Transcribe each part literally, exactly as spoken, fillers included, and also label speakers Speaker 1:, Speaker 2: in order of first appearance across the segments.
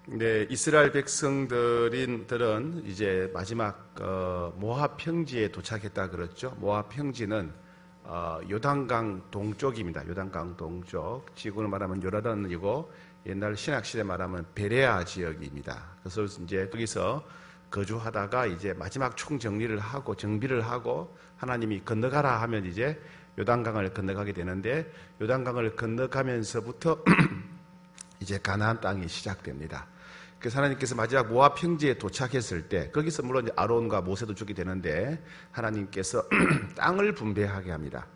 Speaker 1: 네, 이스라엘 백성들인,들은 이제 마지막, 어, 모압 평지에 도착했다 그랬죠. 모압 평지는, 어, 요단강 동쪽입니다. 요단강 동쪽. 지구를 말하면 요르단이고, 옛날 신학시대 말하면 베레아 지역입니다. 그래서 이제 거기서 거주하다가 이제 마지막 총정리를 하고, 정비를 하고, 하나님이 건너가라 하면 이제 요단강을 건너가게 되는데, 요단강을 건너가면서부터 이제 가나안 땅이 시작됩니다. 그래서 하나님께서 마지막 모압 평지에 도착했을 때 거기서 물론 아론과 모세도 죽게 되는데 하나님께서 땅을 분배하게 합니다.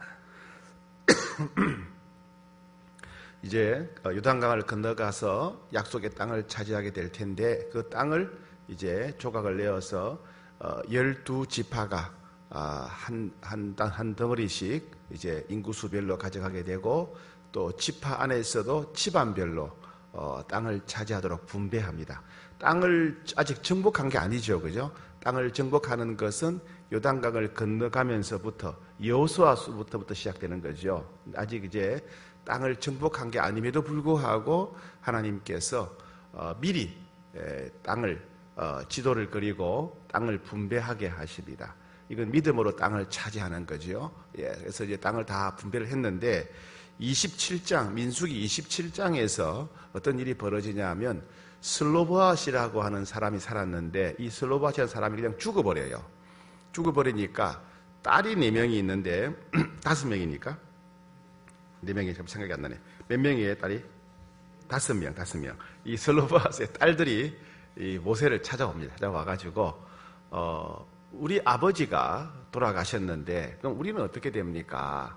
Speaker 1: 이제 요단강을 건너가서 약속의 땅을 차지하게 될 텐데 그 땅을 이제 조각을 내어서 열두 지파가 한, 한, 한 덩어리씩 이제 인구수별로 가져가게 되고 또 지파 안에서도 집안별로 어, 땅을 차지하도록 분배합니다. 땅을 아직 정복한 게 아니죠, 그죠? 땅을 정복하는 것은 요단강을 건너가면서부터 여호수아서부터 시작되는 거죠. 아직 이제 땅을 정복한 게 아님에도 불구하고 하나님께서 어, 미리 에, 땅을 어, 지도를 그리고 땅을 분배하게 하십니다. 이건 믿음으로 땅을 차지하는 거죠. 예, 그래서 이제 땅을 다 분배를 했는데. 이십칠 장, 민수기 이십칠 장에서 어떤 일이 벌어지냐 하면 슬로보앗이라고 하는 사람이 살았는데 이 슬로보앗이라는 사람이 그냥 죽어버려요. 죽어버리니까 딸이 네 명이 있는데 다섯 명이니까 네 명이 좀 생각이 안 나네. 몇 명이에요, 딸이? 다섯 명, 다섯 명. 이 슬로보앗의 딸들이 이 모세를 찾아옵니다. 찾아와가지고 어, 우리 아버지가 돌아가셨는데 그럼 우리는 어떻게 됩니까?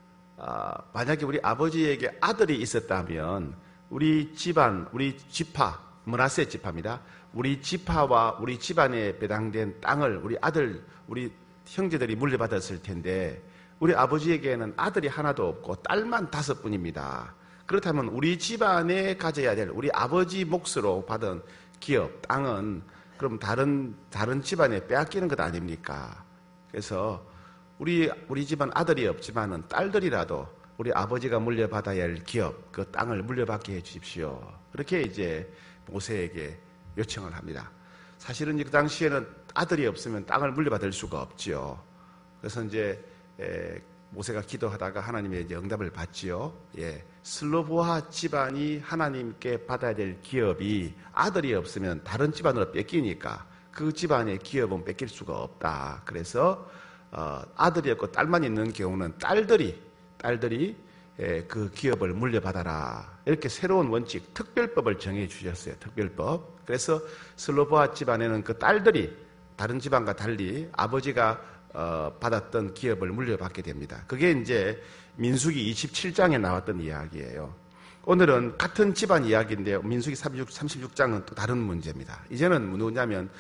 Speaker 1: 아, 만약에 우리 아버지에게 아들이 있었다면 우리 집안, 우리 지파, 므낫세 지파입니다. 우리 지파와 우리 집안에 배당된 땅을 우리 아들, 우리 형제들이 물려받았을 텐데 우리 아버지에게는 아들이 하나도 없고 딸만 다섯 분입니다. 그렇다면 우리 집안에 가져야 될 우리 아버지 몫으로 받은 기업, 땅은 그럼 다른 다른 집안에 빼앗기는 것 아닙니까? 그래서 우리, 우리 집안 아들이 없지만은 딸들이라도 우리 아버지가 물려받아야 할 기업, 그 땅을 물려받게 해 주십시오. 그렇게 이제 모세에게 요청을 합니다. 사실은 그 당시에는 아들이 없으면 땅을 물려받을 수가 없지요. 그래서 이제, 에, 모세가 기도하다가 하나님의 이제 응답을 받지요. 예. 슬로보아 집안이 하나님께 받아야 될 기업이 아들이 없으면 다른 집안으로 뺏기니까 그 집안의 기업은 뺏길 수가 없다. 그래서 어, 아들이 없고 딸만 있는 경우는 딸들이 딸들이 에, 그 기업을 물려받아라. 이렇게 새로운 원칙, 특별법을 정해 주셨어요. 특별법. 그래서 슬로보아 집안에는 그 딸들이 다른 집안과 달리 아버지가 어, 받았던 기업을 물려받게 됩니다. 그게 이제 민수기 이십칠 장에 나왔던 이야기예요. 오늘은 같은 집안 이야기인데요. 민수기 삼십육 장은 또 다른 문제입니다. 이제는 누구냐면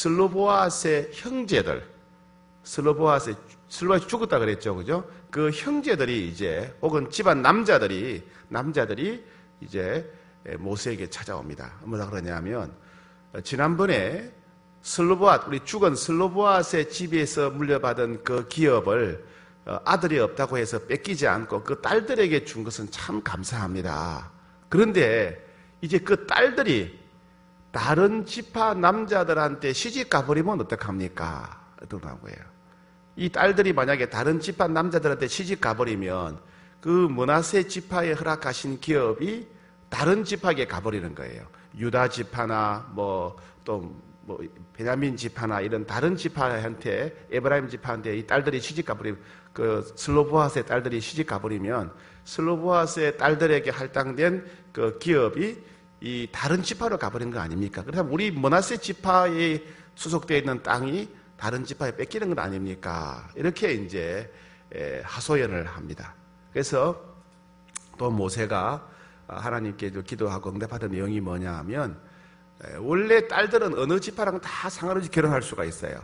Speaker 1: 슬로보아스의 형제들, 슬로보아스의, 슬로보아스이 죽었다 그랬죠. 그죠? 그 형제들이 이제, 혹은 집안 남자들이, 남자들이 이제 모세에게 찾아옵니다. 뭐라 그러냐면, 지난번에 슬로보아, 우리 죽은 슬로보아스의 집에서 물려받은 그 기업을 아들이 없다고 해서 뺏기지 않고 그 딸들에게 준 것은 참 감사합니다. 그런데 이제 그 딸들이 다른 지파 남자들한테 시집 가버리면 어떡합니까? 그러는 거예요. 이 딸들이 만약에 다른 지파 남자들한테 시집 가버리면 그 므낫세 지파에 허락하신 기업이 다른 지파에게 가버리는 거예요. 유다 지파나 뭐 또 뭐 베냐민 지파나 이런 다른 지파한테, 에브라임 지파한테 이 딸들이 시집 가버리면, 그 슬로보아스의 딸들이 시집 가버리면 슬로보아스의 딸들에게 할당된 그 기업이 이 다른 지파로 가버린 거 아닙니까? 그렇다면 우리 므낫세 지파에 소속되어 있는 땅이 다른 지파에 뺏기는 건 아닙니까? 이렇게 이제 하소연을 합니다. 그래서 또 모세가 하나님께 기도하고 응답받은 내용이 뭐냐 하면, 원래 딸들은 어느 지파랑 다 상관없이 결혼할 수가 있어요.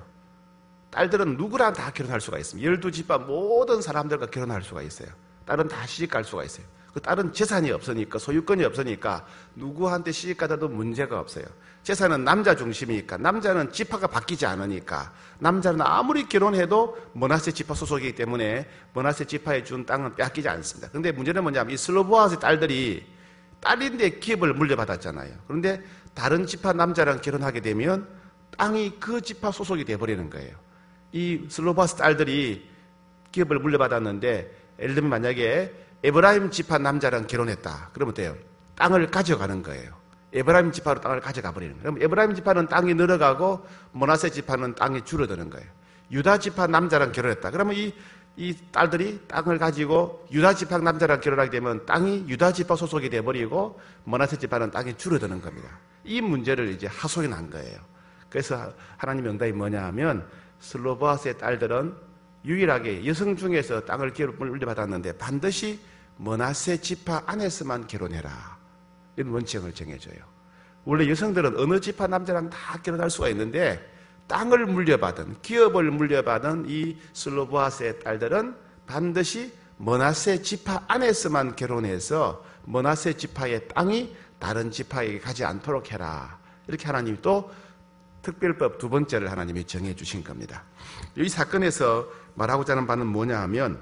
Speaker 1: 딸들은 누구랑 다 결혼할 수가 있습니다. 열두 지파 모든 사람들과 결혼할 수가 있어요. 딸은 다 시집 갈 수가 있어요. 그 딸은 재산이 없으니까, 소유권이 없으니까 누구한테 시집 가도 문제가 없어요. 재산은 남자 중심이니까, 남자는 지파가 바뀌지 않으니까, 남자는 아무리 결혼해도 므낫세 지파 소속이기 때문에 므낫세 지파에 준 땅은 빼앗기지 않습니다. 그런데 문제는 뭐냐면 이 슬로보아스의 딸들이 딸인데 기업을 물려받았잖아요. 그런데 다른 지파 남자랑 결혼하게 되면 땅이 그 지파 소속이 돼버리는 거예요. 이 슬로바스 딸들이 기업을 물려받았는데 예를 들면 만약에 에브라임 지파 남자랑 결혼했다. 그러면 돼요. 땅을 가져가는 거예요. 에브라임 지파로 땅을 가져가 버리는 거예요. 그럼 에브라임 지파는 땅이 늘어가고 므낫세 지파는 땅이 줄어드는 거예요. 유다 지파 남자랑 결혼했다. 그러면 이, 이 딸들이 땅을 가지고 유다 지파 남자랑 결혼하게 되면 땅이 유다 지파 소속이 돼버리고 므낫세 지파는 땅이 줄어드는 겁니다. 이 문제를 이제 하소연한 거예요. 그래서 하나님의 응답이 뭐냐 하면 슬로보아스의 딸들은 유일하게 여성 중에서 땅을 물려받았는데 반드시 므낫세 지파 안에서만 결혼해라. 이런 원칙을 정해줘요. 원래 여성들은 어느 지파 남자랑 다 결혼할 수가 있는데 땅을 물려받은, 기업을 물려받은 이 슬로보아스의 딸들은 반드시 므낫세 지파 안에서만 결혼해서 므낫세 지파의 땅이 다른 지파에게 가지 않도록 해라. 이렇게 하나님이 또 특별법 두 번째를 하나님이 정해 주신 겁니다. 이 사건에서 말하고자 하는 바는 뭐냐 하면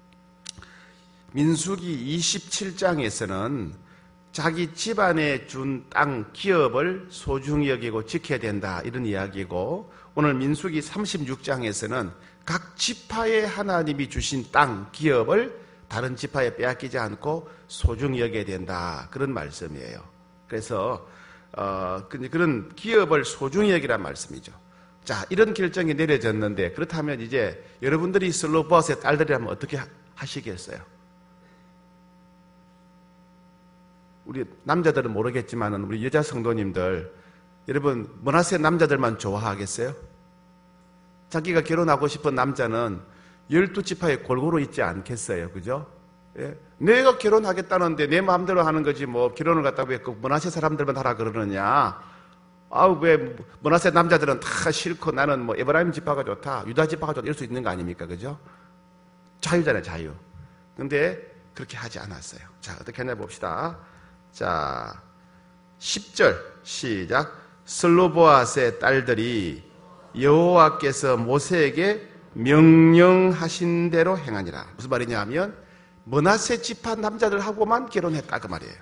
Speaker 1: 민수기 이십칠 장에서는 자기 집안에 준 땅 기업을 소중히 여기고 지켜야 된다 이런 이야기고, 오늘 민수기 삼십육 장에서는 각 지파에 하나님이 주신 땅 기업을 다른 지파에 빼앗기지 않고 소중히 여겨야 된다 그런 말씀이에요. 그래서 어, 그런 기업을 소중히 여기란 말씀이죠. 자, 이런 결정이 내려졌는데 그렇다면 이제 여러분들이 슬로보아스의 딸들이라면 어떻게 하시겠어요? 우리 남자들은 모르겠지만 우리 여자 성도님들, 여러분 므낫세 남자들만 좋아하겠어요? 자기가 결혼하고 싶은 남자는 열두 지파에 골고루 있지 않겠어요? 그죠? 예? 내가 결혼하겠다는데 내 마음대로 하는 거지 뭐 결혼을 갖다가 왜 그 므낫세 사람들만 하라 그러느냐? 아우 왜 므낫세 남자들은 다 싫고 나는 뭐 에브라임 지파가 좋다, 유다 지파가 좋다 이럴 수 있는 거 아닙니까? 그죠? 자유잖아요, 자유. 근데 그렇게 하지 않았어요. 자, 어떻게 하냐 봅시다. 자, 십 절 시작. 슬로보아스의 딸들이 여호와께서 모세에게 명령하신 대로 행하니라. 무슨 말이냐 하면 므낫세 지파 남자들하고만 결혼했다 그 말이에요.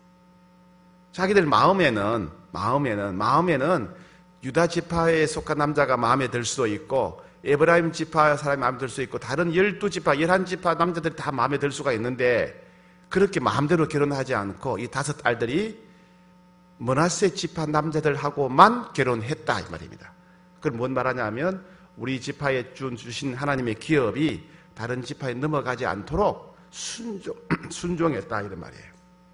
Speaker 1: 자기들 마음에는 마음에는 마음에는 유다 지파에 속한 남자가 마음에 들 수도 있고 에브라임 지파 사람이 마음에 들 수 있고 다른 열두 지파, 열한 지파 남자들이 다 마음에 들 수가 있는데 그렇게 마음대로 결혼하지 않고 이 다섯 딸들이 므낫세 지파 남자들하고만 결혼했다 이 말입니다. 그럼 뭔 말하냐 하면 우리 지파에 주신 하나님의 기업이 다른 지파에 넘어가지 않도록 순종, 순종했다 이런 말이에요.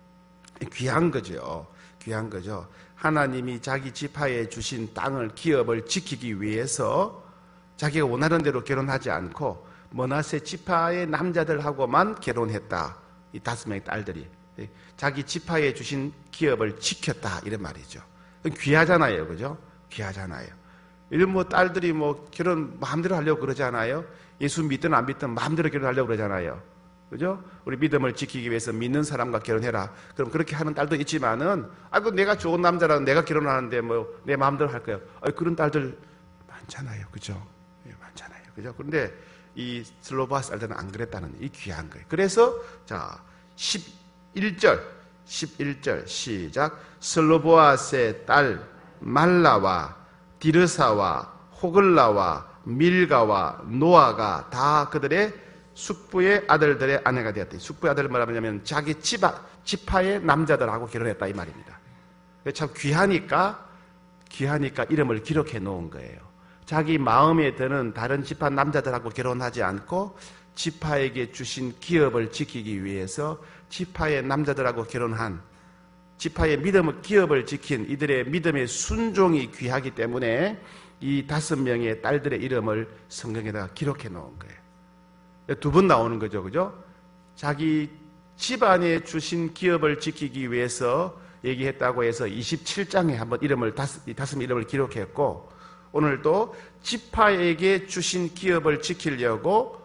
Speaker 1: 귀한 거죠. 귀한 거죠. 하나님이 자기 지파에 주신 땅을, 기업을 지키기 위해서 자기가 원하는 대로 결혼하지 않고 므낫세 지파의 남자들하고만 결혼했다. 이 다섯 명의 딸들이 자기 지파에 주신 기업을 지켰다 이런 말이죠. 귀하잖아요, 그죠? 귀하잖아요. 이런 뭐 딸들이 뭐 결혼 마음대로 하려고 그러지 않아요? 예수 믿든 안 믿든 마음대로 결혼하려고 그러잖아요, 그죠? 우리 믿음을 지키기 위해서 믿는 사람과 결혼해라. 그럼 그렇게 하는 딸도 있지만은 아이고 내가 좋은 남자랑 내가 결혼하는데 뭐 내 마음대로 할 거예요. 아, 그런 딸들 많잖아요, 그죠? 예, 많잖아요, 그죠? 그런데 이 슬로보아스 딸들은 안 그랬다는 이 귀한 거예요. 그래서 자 십일 절 십일 절 시작. 슬로보아스의 딸 말라와 디르사와 호글라와 밀가와 노아가 다 그들의 숙부의 아들들의 아내가 되었다. 숙부의 아들은 뭐라냐면 자기 지파, 지파의 남자들하고 결혼했다 이 말입니다. 참 귀하니까 귀하니까 이름을 기록해 놓은 거예요. 자기 마음에 드는 다른 지파 남자들하고 결혼하지 않고 지파에게 주신 기업을 지키기 위해서 지파의 남자들하고 결혼한, 지파의 믿음의 기업을 지킨 이들의 믿음의 순종이 귀하기 때문에 이 다섯 명의 딸들의 이름을 성경에다가 기록해 놓은 거예요. 두 번 나오는 거죠, 그죠? 자기 집안에 주신 기업을 지키기 위해서 얘기했다고 해서 이십칠 장에 한번 이름을 다섯, 다섯 이름을 기록했고, 오늘도 지파에게 주신 기업을 지키려고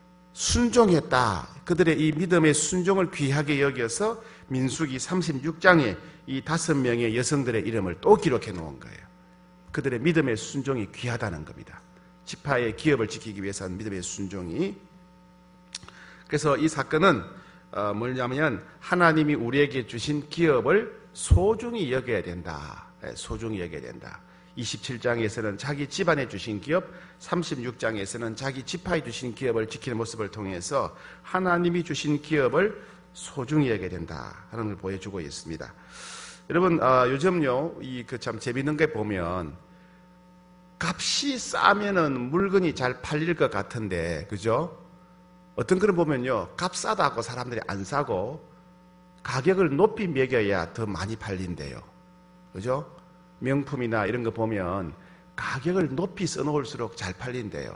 Speaker 1: 순종했다. 그들의 이 믿음의 순종을 귀하게 여겨서 민수기 삼십육 장에 이 다섯 명의 여성들의 이름을 또 기록해 놓은 거예요. 그들의 믿음의 순종이 귀하다는 겁니다. 지파의 기업을 지키기 위해서 한 믿음의 순종이. 그래서 이 사건은 어, 뭐냐면 하나님이 우리에게 주신 기업을 소중히 여겨야 된다. 소중히 여겨야 된다. 이십칠 장에서는 자기 집안에 주신 기업, 삼십육 장에서는 자기 지파에 주신 기업을 지키는 모습을 통해서 하나님이 주신 기업을 소중히 여겨야 된다 하는 걸 보여주고 있습니다. 여러분, 어, 요즘요, 이 그 참 재밌는 게 보면 값이 싸면은 물건이 잘 팔릴 것 같은데, 그죠? 어떤 거는 보면요, 값 싸다고 사람들이 안 사고 가격을 높이 매겨야 더 많이 팔린대요. 그죠? 명품이나 이런 거 보면 가격을 높이 써놓을수록 잘 팔린대요.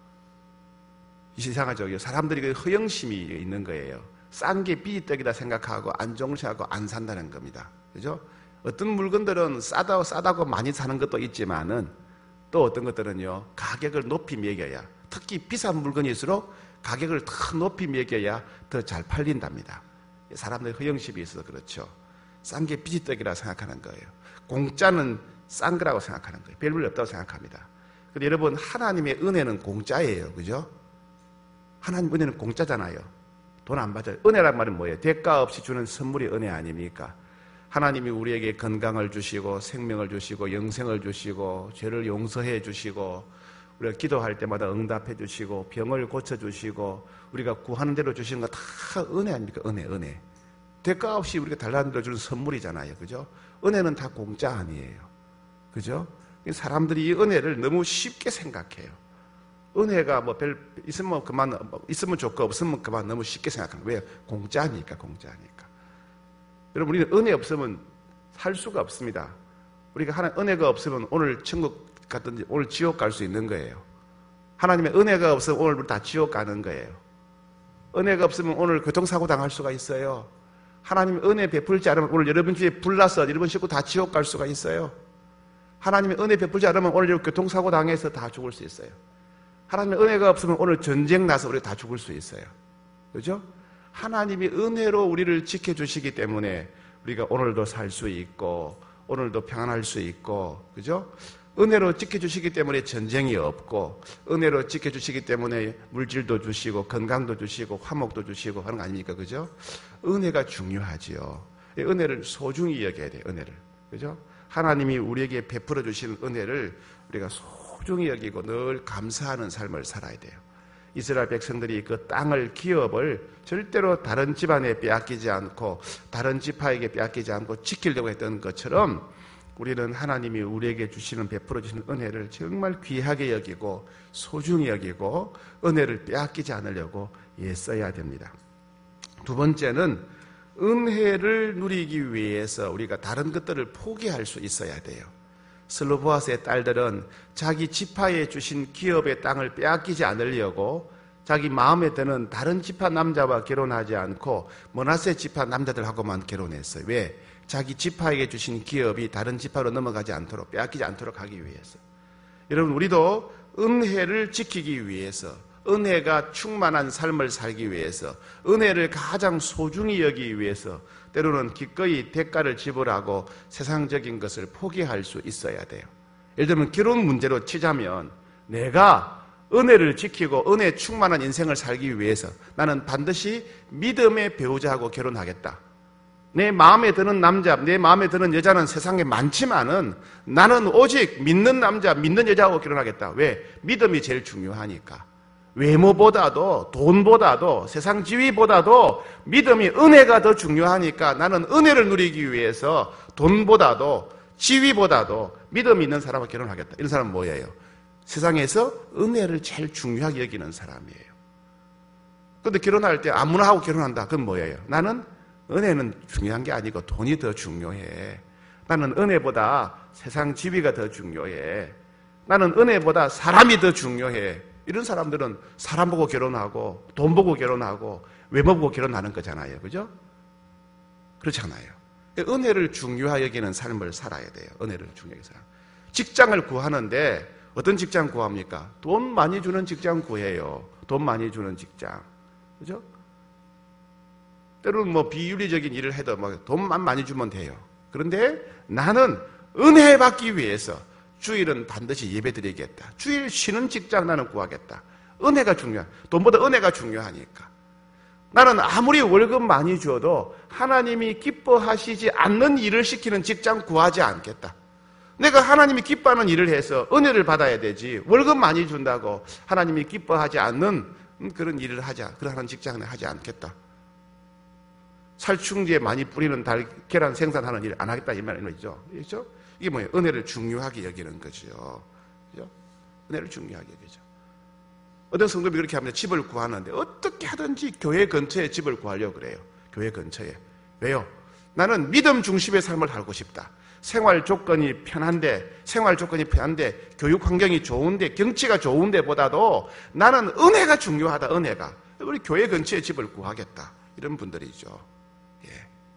Speaker 1: 이상하죠? 사람들이 그 허영심이 있는 거예요. 싼 게 비지떡이다 생각하고 안 정시하고 안 산다는 겁니다. 그죠? 어떤 물건들은 싸다고 싸다고 많이 사는 것도 있지만은 또 어떤 것들은요, 가격을 높이 매겨야, 특히 비싼 물건일수록 가격을 더 높이 매겨야 더 잘 팔린답니다. 사람들의 허영심이 있어서 그렇죠. 싼 게 비지떡이라 생각하는 거예요. 공짜는 싼 거라고 생각하는 거예요. 별 볼 없다고 생각합니다. 근데 여러분, 하나님의 은혜는 공짜예요. 그죠? 하나님 은혜는 공짜잖아요. 돈 안 받아요. 은혜란 말은 뭐예요? 대가 없이 주는 선물이 은혜 아닙니까? 하나님이 우리에게 건강을 주시고 생명을 주시고 영생을 주시고 죄를 용서해 주시고 우리가 기도할 때마다 응답해 주시고 병을 고쳐 주시고 우리가 구하는 대로 주시는 거 다 은혜 아닙니까? 은혜, 은혜. 대가 없이 우리가 달라는 대로 주는 선물이잖아요. 그죠? 은혜는 다 공짜 아니에요. 그죠? 사람들이 이 은혜를 너무 쉽게 생각해요. 은혜가 뭐 별 있으면 그만, 있으면 좋고 없으면 그만 너무 쉽게 생각하는 거예요. 왜? 공짜니까, 공짜니까. 여러분, 우리는 은혜 없으면 살 수가 없습니다. 우리가 하나 은혜가 없으면 오늘 천국 갔든지 오늘 지옥 갈 수 있는 거예요. 하나님의 은혜가 없으면 오늘 다 지옥 가는 거예요. 은혜가 없으면 오늘 교통사고 당할 수가 있어요. 하나님의 은혜 베풀지 않으면 오늘 여러분 집에 불 나서 여러분 식구 다 지옥 갈 수가 있어요. 하나님의 은혜 베풀지 않으면 오늘 교통사고 당해서 다 죽을 수 있어요. 하나님의 은혜가 없으면 오늘 전쟁 나서 우리가 다 죽을 수 있어요. 그죠? 하나님이 은혜로 우리를 지켜주시기 때문에 우리가 오늘도 살 수 있고 오늘도 평안할 수 있고, 그죠? 은혜로 지켜주시기 때문에 전쟁이 없고 은혜로 지켜주시기 때문에 물질도 주시고 건강도 주시고 화목도 주시고 하는 거 아닙니까? 그죠? 은혜가 중요하지요. 은혜를 소중히 여겨야 돼요. 은혜를. 그죠? 하나님이 우리에게 베풀어 주시는 은혜를 우리가 소중히 여기고 늘 감사하는 삶을 살아야 돼요. 이스라엘 백성들이 그 땅을, 기업을 절대로 다른 집안에 빼앗기지 않고 다른 지파에게 빼앗기지 않고 지키려고 했던 것처럼 우리는 하나님이 우리에게 주시는, 베풀어 주시는 은혜를 정말 귀하게 여기고 소중히 여기고 은혜를 빼앗기지 않으려고 애써야 됩니다. 두 번째는 은혜를 누리기 위해서 우리가 다른 것들을 포기할 수 있어야 돼요. 슬로보아스의 딸들은 자기 지파에 주신 기업의 땅을 빼앗기지 않으려고 자기 마음에 드는 다른 지파 남자와 결혼하지 않고 므낫세 지파 남자들하고만 결혼했어요. 왜? 자기 지파에게 주신 기업이 다른 지파로 넘어가지 않도록, 빼앗기지 않도록 하기 위해서. 여러분, 우리도 은혜를 지키기 위해서, 은혜가 충만한 삶을 살기 위해서, 은혜를 가장 소중히 여기기 위해서 때로는 기꺼이 대가를 지불하고 세상적인 것을 포기할 수 있어야 돼요. 예를 들면 결혼 문제로 치자면 내가 은혜를 지키고 은혜 충만한 인생을 살기 위해서 나는 반드시 믿음의 배우자하고 결혼하겠다. 내 마음에 드는 남자, 내 마음에 드는 여자는 세상에 많지만은 나는 오직 믿는 남자, 믿는 여자하고 결혼하겠다. 왜? 믿음이 제일 중요하니까. 외모보다도 돈보다도 세상 지위보다도 믿음이, 은혜가 더 중요하니까 나는 은혜를 누리기 위해서 돈보다도 지위보다도 믿음이 있는 사람과 결혼하겠다. 이런 사람은 뭐예요? 세상에서 은혜를 제일 중요하게 여기는 사람이에요. 그런데 결혼할 때 아무나 하고 결혼한다. 그건 뭐예요? 나는 은혜는 중요한 게 아니고 돈이 더 중요해. 나는 은혜보다 세상 지위가 더 중요해. 나는 은혜보다 사람이 더 중요해. 이런 사람들은 사람 보고 결혼하고 돈 보고 결혼하고 외모 보고 결혼하는 거잖아요. 그죠? 그렇잖아요. 은혜를 중요하게 여기는 삶을 살아야 돼요. 은혜를 중요하게 살아. 직장을 구하는데 어떤 직장 구합니까? 돈 많이 주는 직장 구해요. 돈 많이 주는 직장. 그죠? 때로는 뭐 비윤리적인 일을 해도 뭐 돈만 많이 주면 돼요. 그런데 나는 은혜 받기 위해서 주일은 반드시 예배 드리겠다. 주일 쉬는 직장 나는 구하겠다. 은혜가 중요한, 돈보다 은혜가 중요하니까. 나는 아무리 월급 많이 줘도 하나님이 기뻐하시지 않는 일을 시키는 직장 구하지 않겠다. 내가 하나님이 기뻐하는 일을 해서 은혜를 받아야 되지, 월급 많이 준다고 하나님이 기뻐하지 않는 그런 일을 하자, 그러한 직장을 하지 않겠다. 살충제 많이 뿌리는 달, 계란 생산하는 일을 안 하겠다, 이 말이죠. 그렇죠? 이게 뭐예요? 은혜를 중요하게 여기는 거죠. 그죠? 은혜를 중요하게 여기죠. 어떤 성도님이 그렇게 하면 집을 구하는데 어떻게 하든지 교회 근처에 집을 구하려고 그래요. 교회 근처에. 왜요? 나는 믿음 중심의 삶을 살고 싶다. 생활 조건이 편한데, 생활 조건이 편한데, 교육 환경이 좋은데, 경치가 좋은데 보다도 나는 은혜가 중요하다, 은혜가. 우리 교회 근처에 집을 구하겠다. 이런 분들이죠. 예.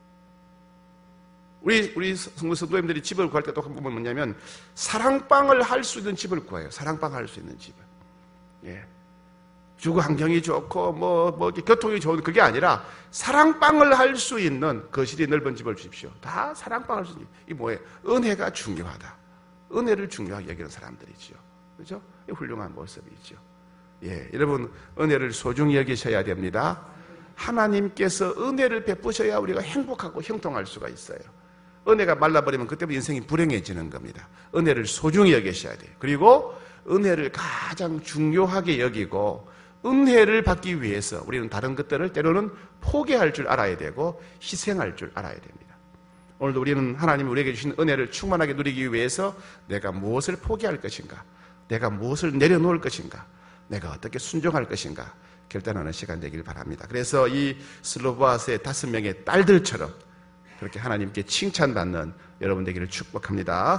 Speaker 1: 우리, 우리 성도 성도님들이 집을 구할 때 또 한 부분 뭐냐면, 사랑방을 할 수 있는 집을 구해요. 사랑방 할 수 있는 집을. 예. 주거 환경이 좋고, 뭐, 뭐, 교통이 좋은, 그게 아니라, 사랑방을 할 수 있는 거실이 넓은 집을 주십시오. 다 사랑방을 할 수 있는, 이 뭐예요? 은혜가 중요하다. 은혜를 중요하게 여기는 사람들이지요. 그죠? 훌륭한 모습이죠. 예. 여러분, 은혜를 소중히 여기셔야 됩니다. 하나님께서 은혜를 베푸셔야 우리가 행복하고 형통할 수가 있어요. 은혜가 말라버리면 그때부터 인생이 불행해지는 겁니다. 은혜를 소중히 여기셔야 돼요. 그리고 은혜를 가장 중요하게 여기고, 은혜를 받기 위해서 우리는 다른 것들을 때로는 포기할 줄 알아야 되고 희생할 줄 알아야 됩니다. 오늘도 우리는 하나님이 우리에게 주신 은혜를 충만하게 누리기 위해서 내가 무엇을 포기할 것인가, 내가 무엇을 내려놓을 것인가, 내가 어떻게 순종할 것인가 결단하는 시간 되길 바랍니다. 그래서 이 슬로바스의 다섯 명의 딸들처럼 그렇게 하나님께 칭찬받는 여러분 되기를 축복합니다.